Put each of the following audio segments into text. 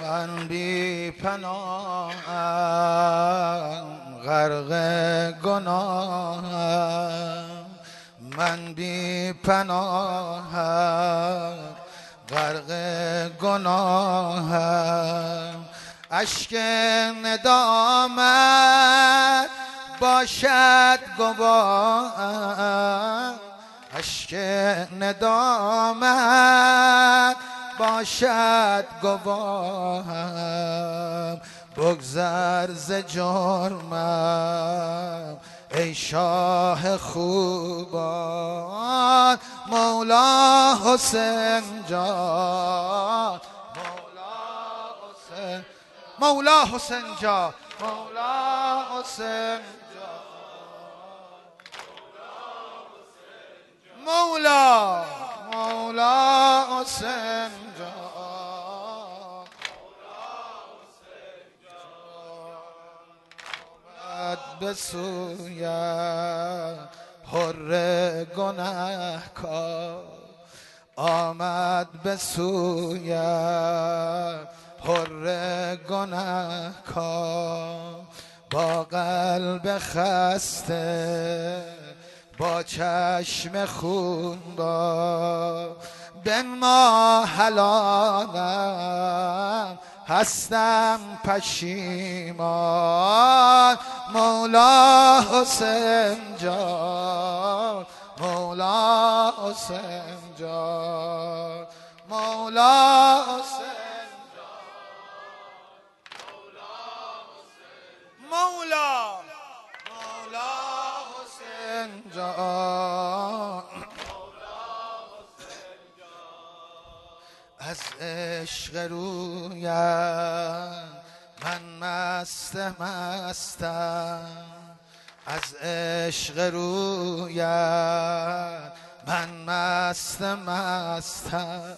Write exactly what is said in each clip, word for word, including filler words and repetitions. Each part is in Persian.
من بی پناهم غرق گناهم، من بی پناهم غرق گناهم. اشک ندامت باشد گواهم، اشک ندامت باشد گواهم. بگذر ز جرمم ای شاه خوبان، مولا حسین جان، مولا حسین، مولا حسین جان، مولا حسین جان، مولا مولا حسین جان، به سویت حر گنهکار، آمد به سویت حر گنهکار. با قلب خسته با چشم خونبار، بنما حلالم هستم پشیمان. مولا حسین جان، مولا حسین جان، مولا حسین جان، مولا مولا حسین جان. از عشق رویم من مست مستم، از عشق رویم من مست مستم.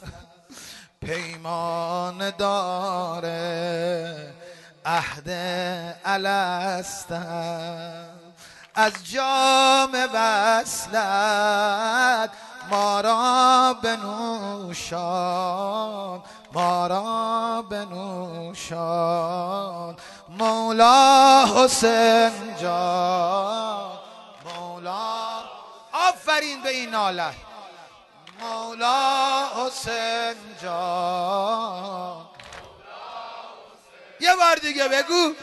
پیمان داره عهد الستم، از جام وصلت ما را بنوشان، ما را بنوشان. مولا حسین جان، مولا، آفرین به این ناله، مولا حسین جان. یه بار دیگه بگو،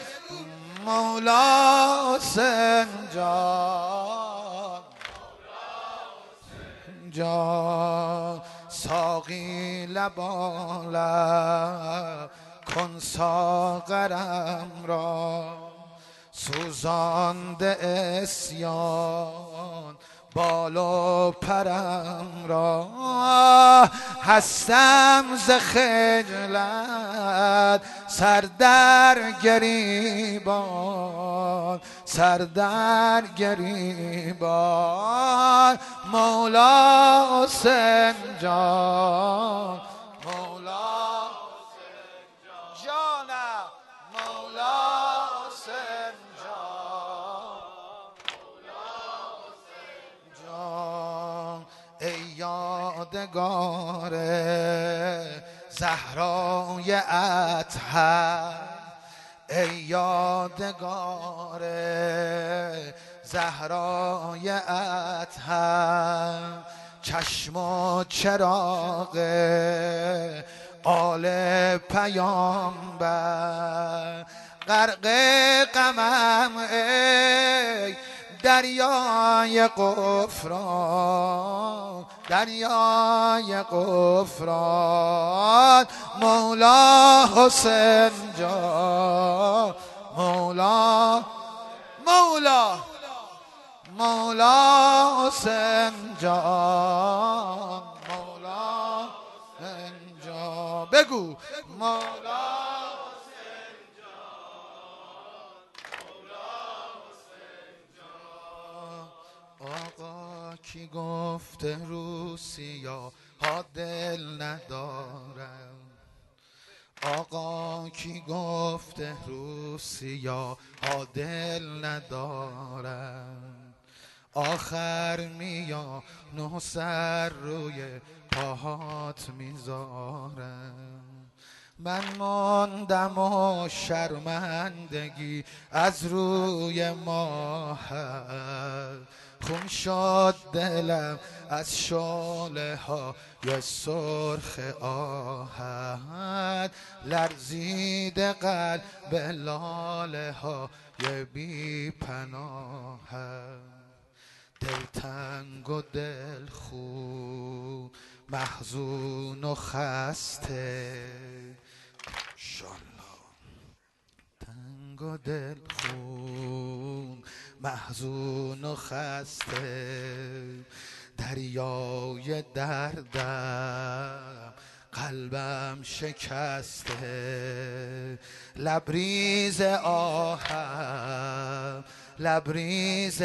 مولا حسین جان، جان. ساقی لبا لب کن ساغرم را، سوزانده عصیان بال و پرم را. هستم ز خجلت سر در گریبان، سر در گریبان. مولا حسین جان، مولا حسین جانم، مولا حسین جان. ای یادگار زهرای اطهر، ای یادگار زهرای اطهر. چشم و چراغ آل پیامبر، غرق غمم ای دریای غفران، دریای غفران. مولا حسین جان، مولا مولا مولا حسین جان، مولا حسین جان. بگو مولا آقا کی گفته روسیا ها دل ندارم، آقا کی گفته روسیا ها دل ندارم. آخر میا نه سر روی پاهات میذارم، من ماندم و شرمندگی از روی ماهت، خون شد دلم از شعله های سرخ آهت، لرزید قلب لاله های بی پناهت. دلتنگ و دل خون، محزون و خسته، انشالله. تنگ و دل خون، محزون و خسته، دریای دردم قلبم شکسته، لبریز آهم لبریز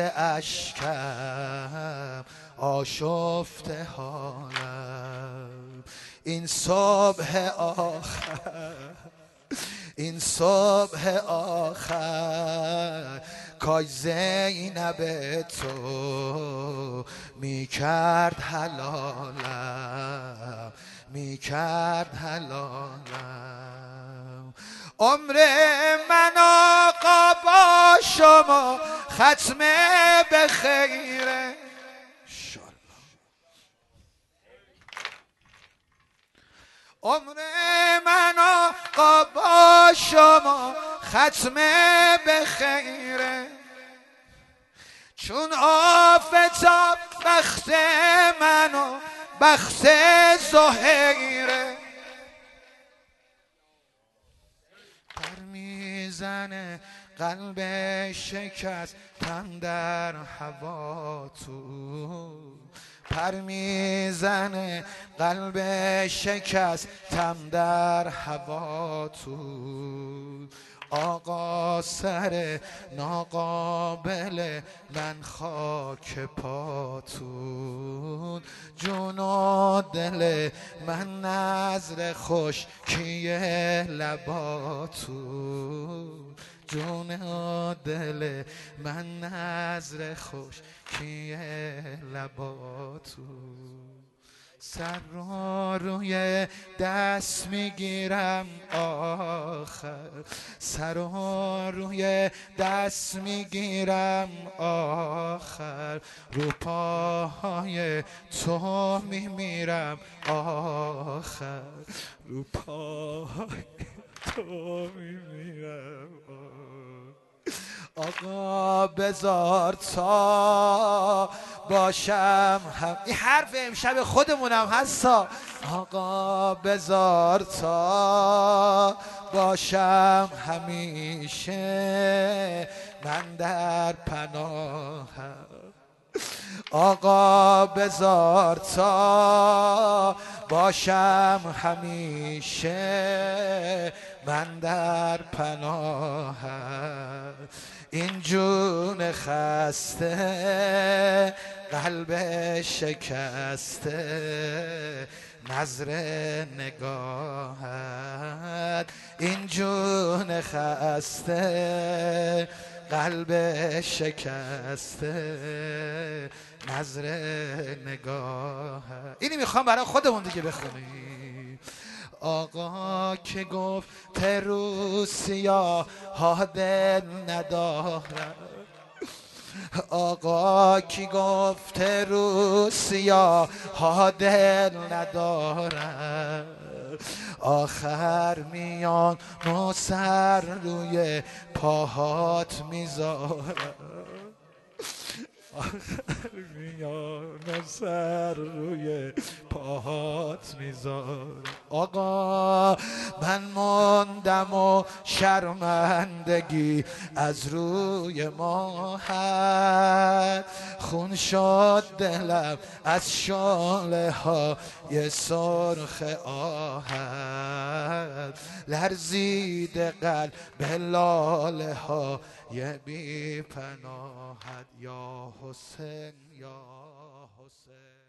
اشکم آشفته حالم. این صبح آخر این صبح آخر کاش زینب تو می کرد حلالم، می کرد حلالم. عمر من آقا با شما ختم به خیره، عمر من آقا با شما ختم به خیره، چون آفتاب بخت من و بخت زهیره. پر میزنه قلب شکستم در هوا تو، پر میزنه قلب شکستم در هوا تو. آقا سر ناقابل من خاک پاتون، جون و دل من نظر خشکی لباتون، جون و دل من نظر خشکی لباتون. سر رو روی دست میگیرم آخر، سر رو روی دست میگیرم آخر، رو پاهای تو میمیرم آخر، رو پاهای تو میمیرم آقا. بذار تا باشم هم، این حرف امشب خودمونم هستا. آقا بذار تا باشم همیشه من در پناهم، آقا بذار تا باشم همیشه من در پناهم. این جون خسته قلب شکسته نظر نگاهت، این جون خسته قلب شکسته نظر نگاهت. اینی میخوام برای خودمون دیگه بخونیم. آقا که گفت رو سیاه ها دل ندارم، آقا کی گفت رو سیاه ها دل ندارم، آخر میان و سر روی پاهات میذارم، آخر میان و سر روی پاهات میذارم. آقا من موندم و شرمندگی از روی ماهت، خون شد دلم از شعله های سرخ آهت، لرزید قلب لاله های بی پناهت. یا حسین یا حسین.